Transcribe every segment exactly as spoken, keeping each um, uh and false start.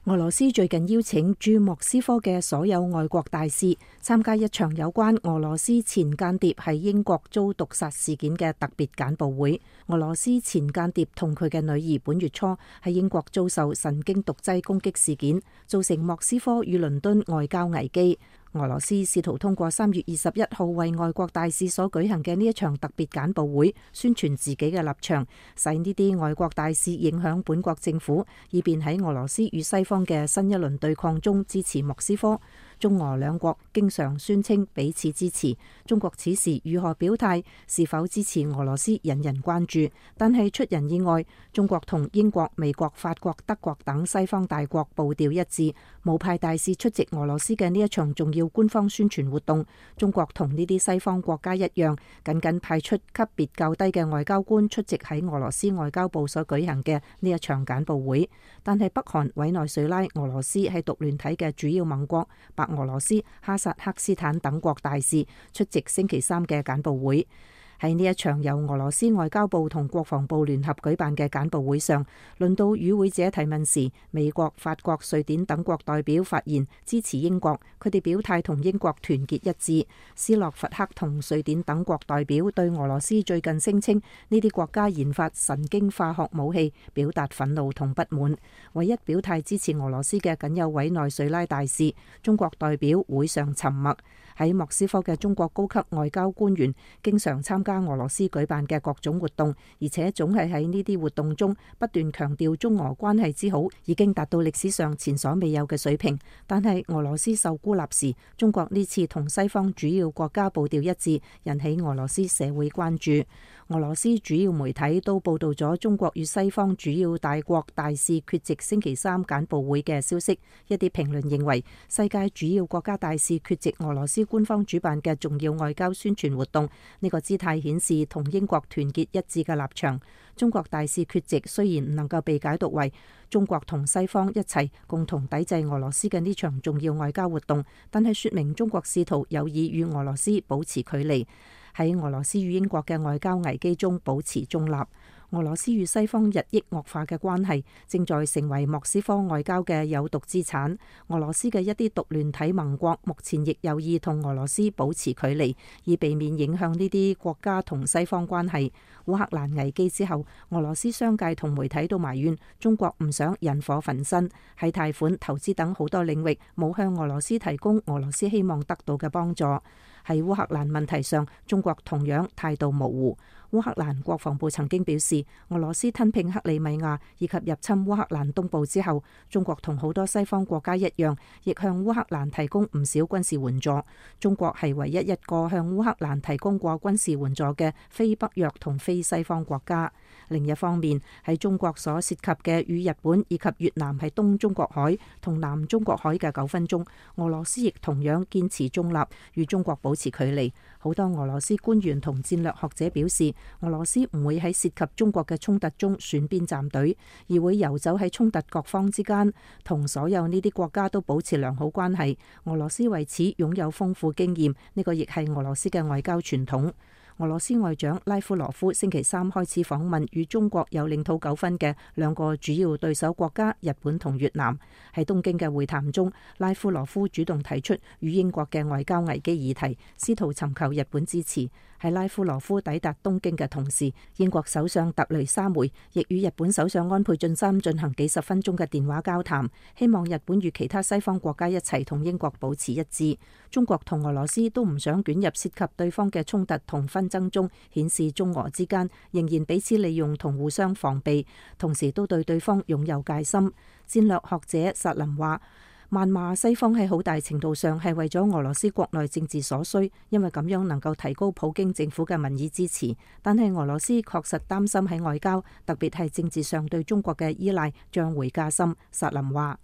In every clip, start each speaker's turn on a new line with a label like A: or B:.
A: 俄羅斯最近邀請駐莫斯科嘅所有外國大使參加一場有關俄羅斯前間諜喺英國遭毒殺事件嘅特別簡報會。俄羅斯前間諜同佢嘅女兒本月初喺英國遭受神經毒劑攻擊事件，造成莫斯科與倫敦外交危機。俄羅斯試圖通過三月二十一號為外國大使所舉行嘅呢一場特別簡報會，宣傳自己嘅立場，使呢啲外國大使影響本國政府，以便喺俄羅斯與西方嘅新一輪對抗中支持莫斯科。中俄兩國經常宣稱彼此支持，中國此時如何表態，是否支持俄羅斯引人關注。但係出人意外，中國同英國、美國、法國、德國等西方大國步調一致，冇派大使出席俄羅斯嘅呢一場重要官方宣傳活動。中國同呢啲西方國家一樣，僅僅派出級別較低嘅外交官出席喺俄羅斯外交部所舉行嘅呢一場簡報會。但係北韓、委內瑞拉、俄羅斯係獨聯體嘅主要盟國，白俄羅斯、哈薩克斯坦等國大使出席星期三嘅簡報會。喺呢一場由俄羅斯外交部同國防部聯合舉辦嘅簡報會上，輪到與會者提問時，美國、法國、瑞典等國代表發言支持英國，佢哋表態同英國團結一致。斯洛伐克同瑞典等國代表對俄羅斯最近聲稱呢啲國家研發神經化學武器表達憤怒同不滿。唯一表態支持俄羅斯嘅僅有委內瑞拉大使。中國代表會上沉默。喺莫斯科嘅中國高級外交官員經常參加俄羅斯舉辦嘅各種活動，而且總係喺呢啲活動中不斷強調中俄關係之好，已經達到歷史上前所未有嘅水平。但係俄羅斯受孤立時，中國呢次同西方主要國家步調一致，引起俄羅斯社會關注。俄羅斯主要媒體都報道咗中國與西方主要大國大使缺席星期三簡報會嘅消息。一啲評論認為，世界主要國家大使缺席俄羅斯官方主辦嘅重要外交宣傳活動，呢個姿態顯示同英國團結一致嘅立場。中國大使缺席雖然唔能夠被解讀為中國同西方一齊共同抵制俄羅斯嘅呢場重要外交活動，但係說明中國試圖有意與俄羅斯保持距離，喺俄羅斯與英國嘅外交危機中保持中立。俄羅斯與西方日益惡化嘅關係正在成為莫斯科外交嘅有毒資產。俄羅斯嘅一啲獨聯體盟國目前亦有意同俄羅斯保持距離，以避免影響呢啲國家同西方關係。烏克蘭危機之後，俄羅斯商界同媒體都埋怨中國唔想引火焚身，喺貸款、投資等好多領域冇向俄羅斯提供俄羅斯希望得到嘅幫助。喺烏克蘭問題上，中國同樣態度模糊。烏克蘭國防部曾經表示，俄羅斯吞併克里米亞以及入侵烏克蘭東部之後，中國同好多西方國家一樣，亦向烏克蘭提供唔少軍事援助。中國係唯一一個向烏克蘭提供過軍事援助嘅非北約同非西方國家。另一方面，喺中國所涉及嘅與日本以及越南喺東中國海同南中國海嘅糾紛中，俄羅斯亦同樣堅持中立，與中國保持距離。好多俄羅斯官員同戰略學者表示，俄羅斯唔會喺涉及中國嘅衝突中選邊站隊，而會游走喺衝突各方之間，同所有呢啲國家都保持良好關係。俄羅斯為此擁有豐富經驗，呢個亦係俄羅斯嘅外交傳統。俄羅斯外長拉夫羅夫星期三開始訪問與中國有領土糾紛嘅兩個主要對手國家日本同越南。喺東京嘅會談中，拉夫羅夫主動提出與英國嘅外交危機議題，試圖尋求日本支持。喺拉夫羅夫抵達東京嘅同時，英國首相特雷莎梅亦與日本首相安倍晉三進行幾十分鐘嘅電話交談，希望日本與其他西方國家一齊同英國保持一致。中國同俄羅斯都唔想捲入涉及對方嘅衝突同紛爭中，顯示中俄之間仍然彼此利用同互相防備，同時都對對方擁有戒心。戰略學者薩林話，謾罵西方喺好大程度上係為咗俄羅斯國內政治所需，因為咁樣能夠提高普京政府嘅民意支持。但係俄羅斯確實擔心喺外交，特別係政治上對中國嘅依賴將會加深。薩林話，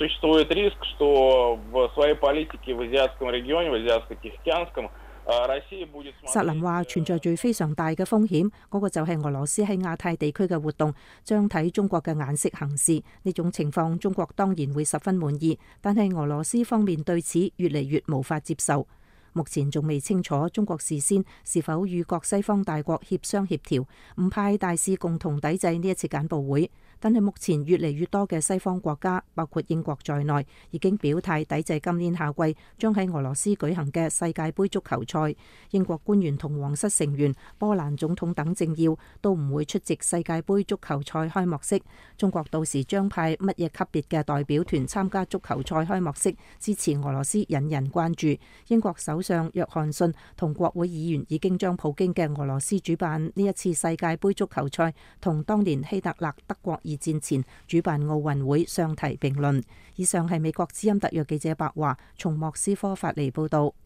A: 薩林話存在住非常大嘅風險，嗰個就係俄羅斯喺亞太地區嘅活動將睇中國嘅眼色行事。呢種情況中國當然會十分滿意，但係俄羅斯方面對此越嚟越無法接受。目前仲未清楚中國事先是否與各西方大國協商協調，唔派大使共同抵制呢一次簡報會。 但係目前越嚟越多嘅西方國家，包括英國在內，已經表態抵制今年夏季將喺俄羅斯舉行嘅世界盃足球賽。英國官員同皇室成員、波蘭總統等政要都唔會出席世界盃足球賽開幕式。中國到時將派乜嘢級別嘅代表團參加足球賽開幕式，支持俄羅斯引人關注。英國首相約翰遜同國會議員已經將普京嘅俄羅斯主辦呢一次世界盃足球賽同當年希特勒德國二戰前主辦奧運會相提並論。以上係美國之音特約記者白華從莫斯科發嚟報道。